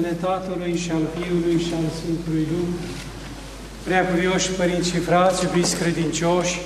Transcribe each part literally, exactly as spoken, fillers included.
numele Tatălui și al Fiului și al Sfântului Duh, preacuvioși părinți și frați, iubiți credincioși,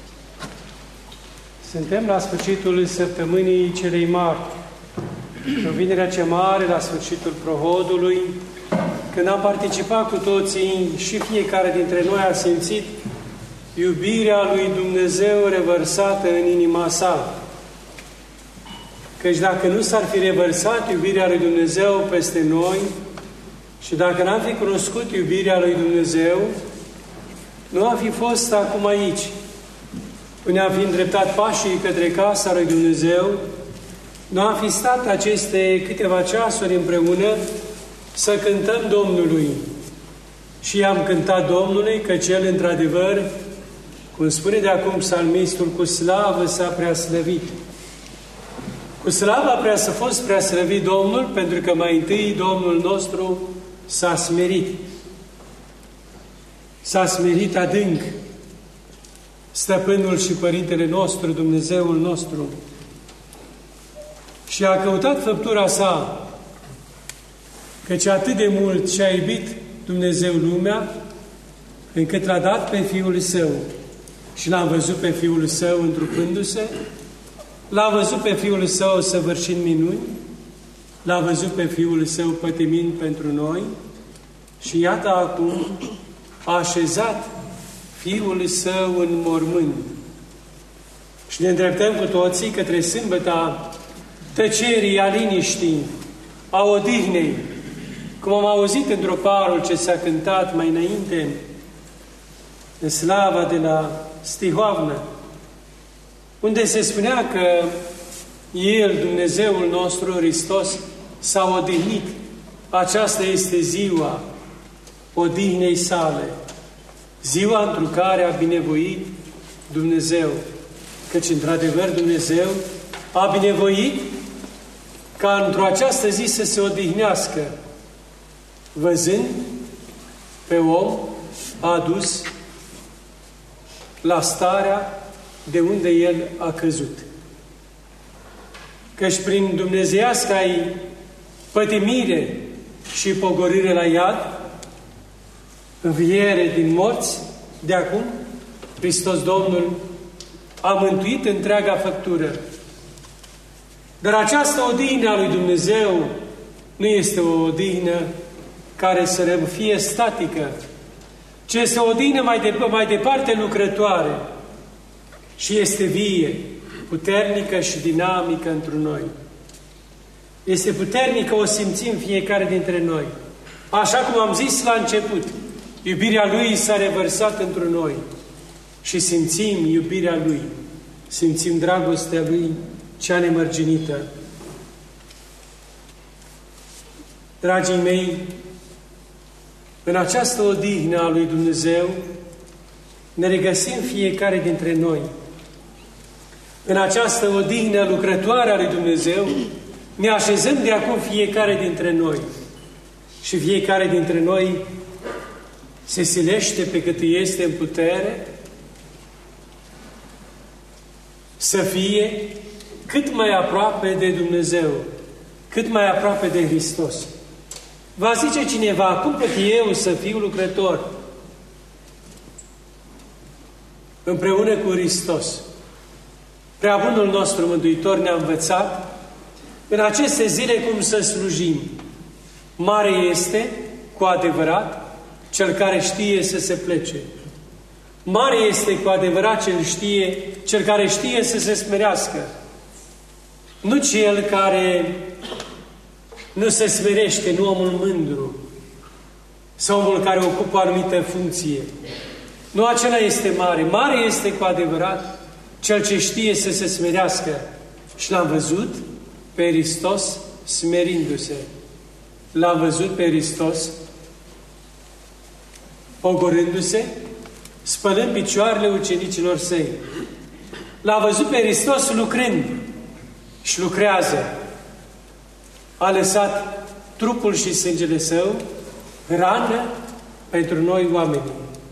suntem la sfârșitul săptămânii celei mari, în vinerea cea mare, la sfârșitul prohodului, când am participat cu toții și fiecare dintre noi a simțit iubirea lui Dumnezeu revărsată în inima sa. Căci dacă nu s-ar fi revărsat iubirea lui Dumnezeu peste noi și dacă n-am fi cunoscut iubirea lui Dumnezeu, nu am fi fost acum aici. Până am fi îndreptat pașii către casa lui Dumnezeu, nu am fi stat aceste câteva ceasuri împreună să cântăm Domnului. Și am cântat Domnului că Cel, într-adevăr, cum spune de acum psalmistul, cu slavă s-a preaslăvit. Cu slava prea să fost preaslăvit Domnul, pentru că mai întâi Domnul nostru s-a smerit. S-a smerit adânc Stăpânul și Părintele nostru, Dumnezeul nostru. Și a căutat făptura sa, căci atât de mult și-a iubit Dumnezeu lumea, încât l-a dat pe Fiul Său. Și l-am văzut pe Fiul Său întrupându-se, l-a văzut pe Fiul Său săvârșind minuni, l-a văzut pe Fiul Său pătimind pentru noi și iată acum a așezat Fiul Său în mormânt. Și ne îndreptăm cu toții către sâmbăta tăcerii, a liniștii, a odihnei, cum am auzit într-o parul ce s-a cântat mai înainte, în slava de la Stihoavnă, unde se spunea că El, Dumnezeul nostru, Hristos, s-a odihnit. Aceasta este ziua odihnei sale, ziua într-o care a binevoit Dumnezeu. Căci, într-adevăr, Dumnezeu a binevoit ca într-o această zi să se odihnească, văzând pe om a adus la starea de unde el a căzut. Căci prin dumnezeiasca-i pătimire și pogorire la iad, înviere din morți, de acum, Hristos Domnul a mântuit întreaga făptură. Dar această odihnă a lui Dumnezeu nu este o odihnă care să fie statică, ci este o odihnă mai, de, mai departe lucrătoare și este vie, puternică și dinamică într noi. Este puternică, o simțim fiecare dintre noi. Așa cum am zis la început, iubirea Lui s-a revărsat într noi și simțim iubirea Lui, simțim dragostea Lui cea nemărginită. Dragii mei, în această odihnă a lui Dumnezeu ne regăsim fiecare dintre noi. În această odihnă lucrătoare a lui Dumnezeu ne așezăm de acum fiecare dintre noi. Și fiecare dintre noi se silește pe cât este în putere să fie cât mai aproape de Dumnezeu, cât mai aproape de Hristos. Va zice cineva, cum pot eu să fiu lucrător împreună cu Hristos? Preabunul nostru Mântuitor ne-a învățat în aceste zile cum să slujim. Mare este, cu adevărat, cel care știe să se plece. Mare este cu adevărat cel, știe, cel care știe să se smerească. Nu cel care nu se smerește, nu omul mândru sau omul care ocupă o anumită funcție. Nu acela este mare. Mare este cu adevărat cel ce știe să se smerească. Și l-am văzut pe Hristos smerindu-se. L-am văzut pe Hristos pogorându-se, spălând picioarele ucenicilor săi. L-am văzut pe Hristos lucrând și lucrează. A lăsat trupul și sângele Său, hrană pentru noi oamenii.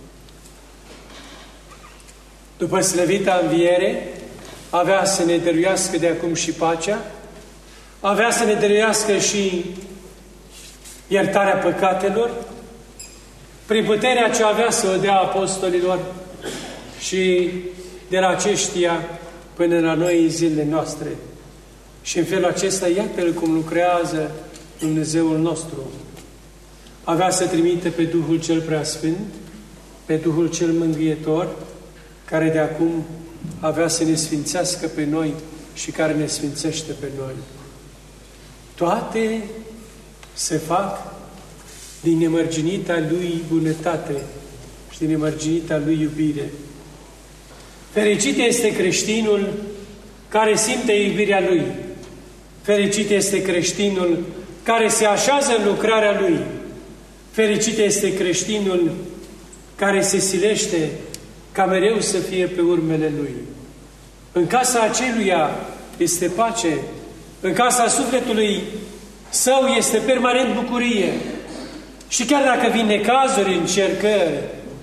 După slăvita înviere, avea să ne dăruiască de acum și pacea, avea să ne dăruiască și iertarea păcatelor, prin puterea ce avea să o dea apostolilor și de la aceștia până la noi în zilele noastre. Și în felul acesta, iată-l cum lucrează Dumnezeul nostru. Avea să trimite pe Duhul cel Preasfânt, pe Duhul cel Mângâietor, care de acum avea să ne sfințească pe noi și care ne sfințește pe noi. Toate se fac din nemărginita Lui bunătate și din nemărginita Lui iubire. Fericit este creștinul care simte iubirea Lui. Fericit este creștinul care se așează în lucrarea Lui. Fericit este creștinul care se silește ca mereu să fie pe urmele Lui. În casa aceluia este pace, în casa sufletului său este permanent bucurie. Și chiar dacă vin necazuri, încercări,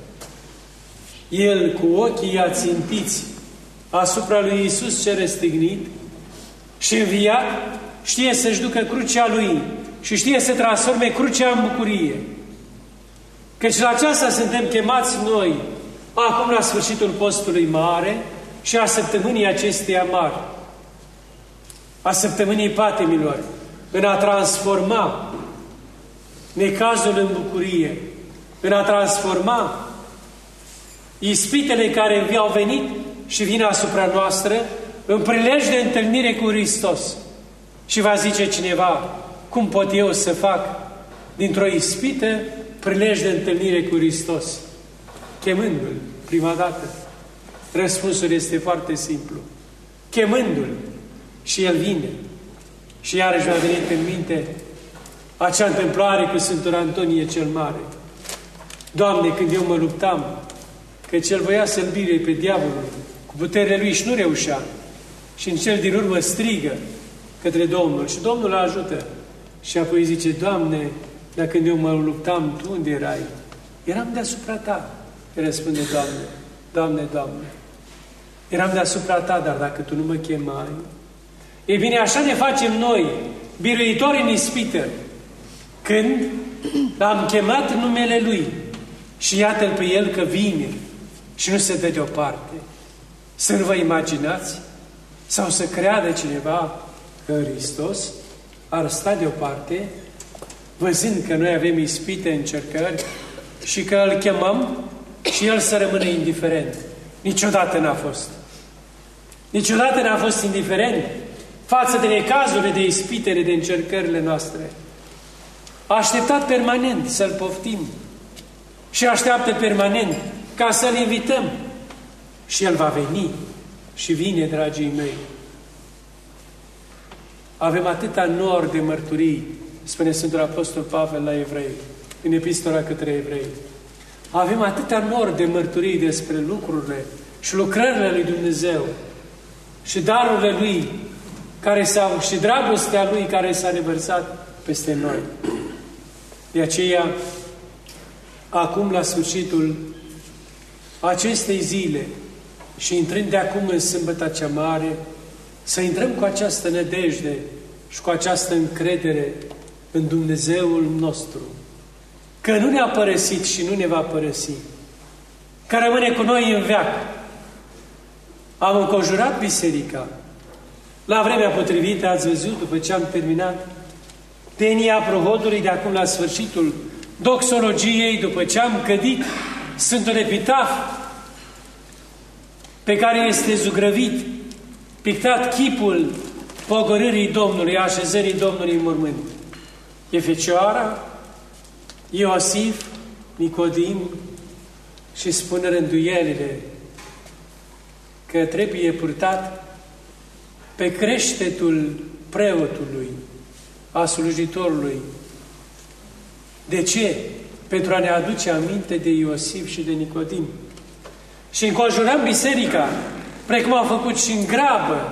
el cu ochii ațintiți asupra lui Iisus cel răstignit și înviat, știe să-și ducă crucea Lui și știe să transforme crucea în bucurie. Căci la aceasta suntem chemați noi, acum la sfârșitul postului mare și a săptămânii acesteia mari, a săptămânii patimilor, în a transforma necazul în bucurie, în a transforma ispitele care au venit și vin asupra noastră în prilej de întâlnire cu Hristos. Și va zice cineva, cum pot eu să fac dintr-o ispită prilej de întâlnire cu Hristos? Chemându-L prima dată. Răspunsul este foarte simplu. Chemându-L și El vine. Și iarăși mi-a venit în minte acea întâmplare cu Sfântul Antonie cel Mare. Doamne, când eu mă luptam, că cel voia să-l bire pe diavolul cu puterea lui și nu reușea. Și în cel din urmă strigă către Domnul și Domnul îl ajută. Și apoi zice, Doamne, dar când eu mă luptam, Tu unde erai? Eram deasupra Ta. Îi răspunde, Doamne, Doamne, Doamne, eram deasupra Ta, dar dacă Tu nu mă chemai... Ei bine, așa ne facem noi, biruitori în ispită, când l-am chemat în numele Lui și iată-L pe El că vine și nu se dă deoparte. Să nu vă imaginați sau să creadă cineva că Hristos ar sta deoparte, văzând că noi avem ispite, încercări și că Îl chemăm și El să rămână indiferent. Niciodată n-a fost. Niciodată n-a fost indiferent față de necazurile, de ispitele, de încercările noastre. A așteptat permanent să-L poftim și așteaptă permanent ca să-L invităm. Și El va veni și vine, dragii mei. Avem atâta nor de mărturii, spune Sfântul Apostol Pavel la Evrei, în Epistola către Evrei. Avem atâta nor de mărturii despre lucrurile și lucrările lui Dumnezeu și darurile Lui care s-au, și dragostea Lui care s-a revărsat peste noi. De aceea, acum la sfârșitul acestei zile și intrând de acum în sâmbăta cea mare, să intrăm cu această nădejde și cu această încredere în Dumnezeul nostru, că nu ne-a părăsit și nu ne va părăsi, că rămâne cu noi în veac. Am înconjurat biserica. La vremea potrivită, ați văzut, după ce am terminat tenia prohodului de acum la sfârșitul doxologiei, după ce am cădit Sfântul Epitaf, pe care este zugrăvit, pictat chipul pogorârii Domnului, așezării Domnului în mormânt. E Fecioara, Iosif, Nicodim și spun rânduielile că trebuie purtat pe creștetul preotului, a slujitorului. De ce? Pentru a ne aduce aminte de Iosif și de Nicodim. Și înconjurăm biserica, precum am făcut și în grabă.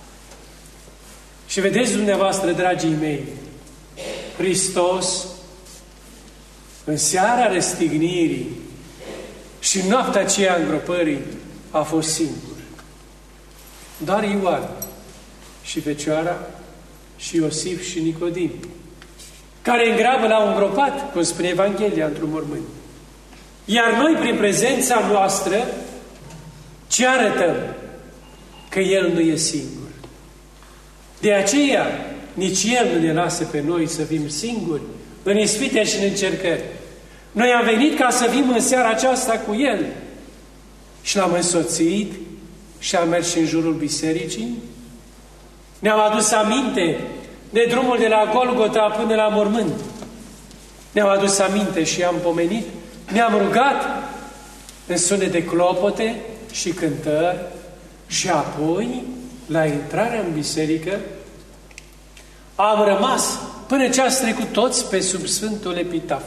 Și vedeți dumneavoastră, dragii mei, Hristos, în seara răstignirii și în noaptea aceea îngropării, a fost singur. Doar Ioan și Fecioara și Iosif și Nicodim. care în grabă l-au îngropat, cum spune Evanghelia, într-un mormânt. Iar noi, prin prezența noastră, ce arătăm? Că El nu e singur. De aceea, nici El nu ne lasă pe noi să fim singuri în ispite și în încercări. Noi am venit ca să fim în seara aceasta cu El și L-am însoțit și am mers și în jurul bisericii. Ne-am adus aminte de drumul de la Golgota până la mormânt. Ne-am adus aminte și am pomenit. Ne-am rugat în sunet de clopote și cântări și apoi, la intrarea în biserică, am rămas până ce ați trecut toți pe sub Sfântul Epitaf.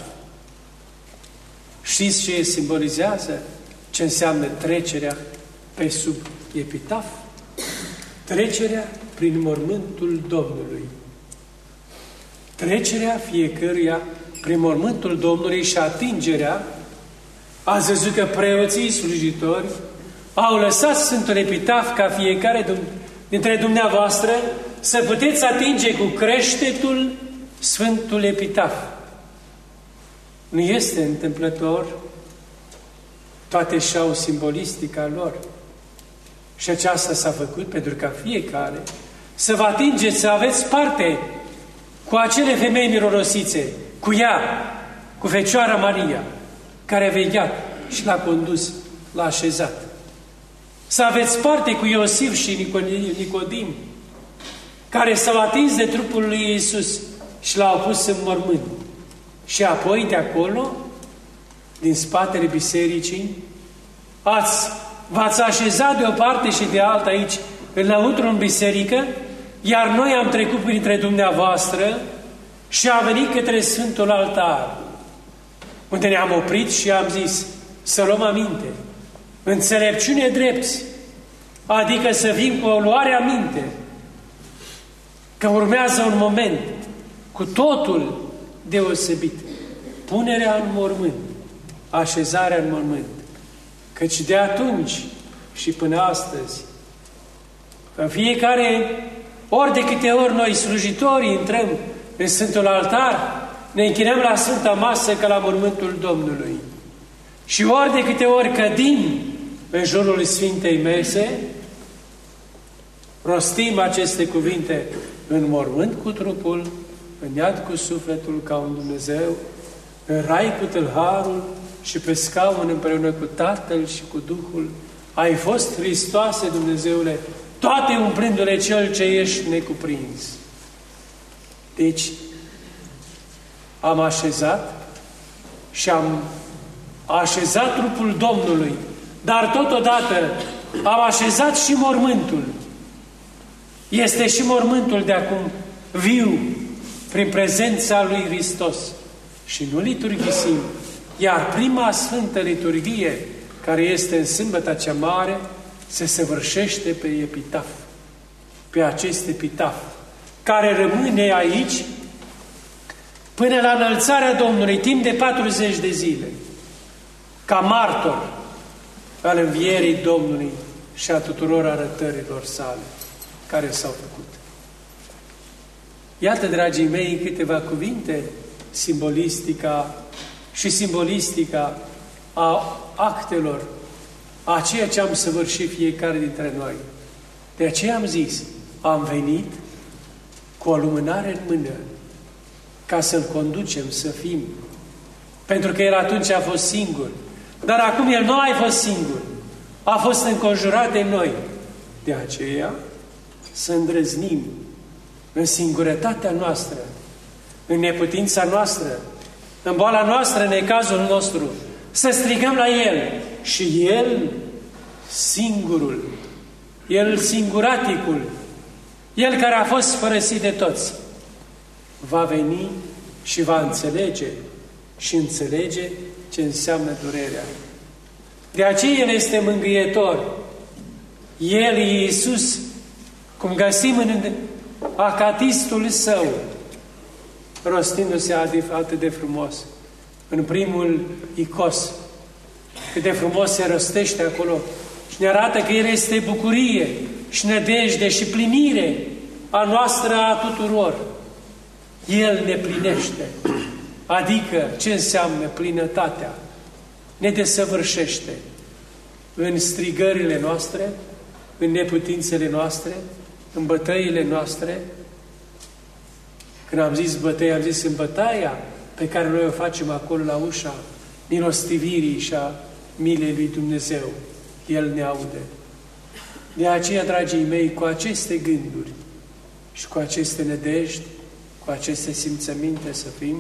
Știți ce simbolizează? Ce înseamnă trecerea pe sub epitaf? Trecerea prin mormântul Domnului. Trecerea fiecăruia prin mormântul Domnului și atingerea. Ați văzut că preoții slujitori au lăsat Sfântul Epitaf ca fiecare dintre dumneavoastră să puteți atinge cu creștetul Sfântul Epitaf. Nu este întâmplător, toate și-au simbolistica lor. Și aceasta s-a făcut pentru ca fiecare să vă atingeți, să aveți parte cu acele femei mirorosițe, cu ea, cu Fecioara Maria, care a vegheat și l-a condus, l-a așezat. Să aveți parte cu Iosif și Nicodim, care s-au atins de trupul lui Iisus și l-au pus în mormânt. Și apoi, de acolo, din spatele bisericii, ați, v-ați așezat de o parte și de alta aici, înăuntru în biserică, iar noi am trecut printre dumneavoastră și am venit către Sfântul Altar, unde ne-am oprit și am zis să luăm aminte, înțelepciune drepți, adică să vin cu o luare aminte, că urmează un moment cu totul deosebit. Punerea în mormânt, așezarea în mormânt. Căci de atunci și până astăzi, în fiecare ori de câte ori noi slujitorii intrăm în Sfântul Altar, ne închinăm la Sfânta Masă ca la mormântul Domnului. Și ori de câte ori cădim în jurul Sfintei Mese, rostim aceste cuvinte: în mormânt cu trupul, în iad cu sufletul ca un Dumnezeu, în rai cu tâlharul și pe scaun împreună cu Tatăl și cu Duhul, ai fost, Hristoase, Dumnezeule, toate umplându-le Cel ce ești necuprins. Deci, am așezat și am așezat trupul Domnului, dar totodată am așezat și mormântul. Este și mormântul de acum viu, prin prezența lui Hristos. Și nu liturghisim. Iar prima Sfântă Liturghie, care este în Sâmbăta cea Mare, se săvârșește pe epitaf. Pe acest epitaf, care rămâne aici până la înălțarea Domnului, timp de patruzeci de zile, ca martor al învierii Domnului și a tuturor arătărilor sale care s-au făcut. Iată, dragii mei, câteva cuvinte, simbolistica și simbolistica a actelor, a ceea ce am săvârșit fiecare dintre noi. De aceea am zis, am venit cu o lumânare în mână, ca să-L conducem, să fim. Pentru că El atunci a fost singur. Dar acum El nu a fost singur. A fost înconjurat de noi. De aceea să îndrăznim în singurătatea noastră, în neputința noastră, în boala noastră, în necazul nostru, să strigăm la El. Și El, singurul, El singuraticul, El care a fost părăsit de toți, va veni și va înțelege și înțelege ce înseamnă durerea. De aceea El este mângâietor. El e Iisus, cum găsim în acatistul Său, rostindu-se atât de frumos. În primul icos, cât de frumos se rostește acolo și ne arată că El este bucurie și nădejde și plinire a noastră a tuturor. El ne plinește. Adică, ce înseamnă plinătatea? Ne desăvârșește în strigările noastre, în neputințele noastre, în bătăile noastre. Când am zis bătăie, am zis în bătaia pe care noi o facem acolo la ușa milostivirii și a milei lui Dumnezeu. El ne aude. De aceea, dragii mei, cu aceste gânduri și cu aceste nădejdi, cu aceste simțăminte să fim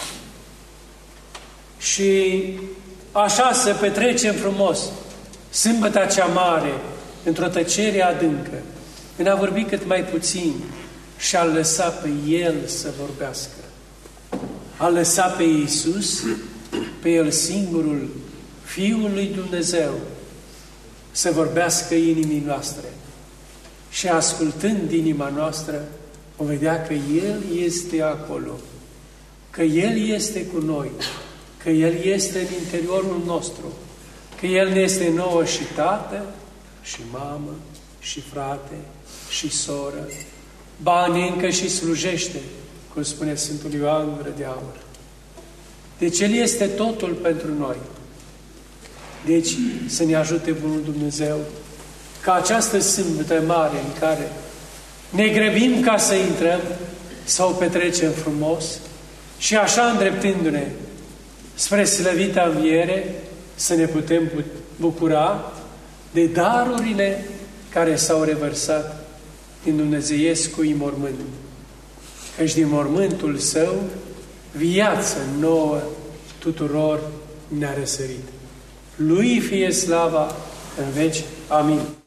și așa să petrecem frumos sâmbăta cea mare, într-o tăcere adâncă, în a vorbi cât mai puțin și a lăsa pe El să vorbească. A lăsa pe Iisus, pe El singurul, Fiul lui Dumnezeu, să vorbească inimii noastre. Și ascultând inima noastră, o vedea că El este acolo, că El este cu noi, că El este în interiorul nostru, că El ne este nouă și tată, și mamă, și frate, și soră, ba ne încă și slujește, cum spune Sfântul Ioan Gură de Aur. Deci El este totul pentru noi. Deci să ne ajute Bunul Dumnezeu ca această sâmbătă mare în care ne grăbim ca să intrăm, să o petrecem frumos și așa îndreptându-ne spre slăvita înviere, să ne putem bucura de darurile care s-au revărsat din Dumnezeiescul mormânt. Căci din mormântul Său, viață nouă tuturor ne-a răsărit. Lui fie slava în veci. Amin.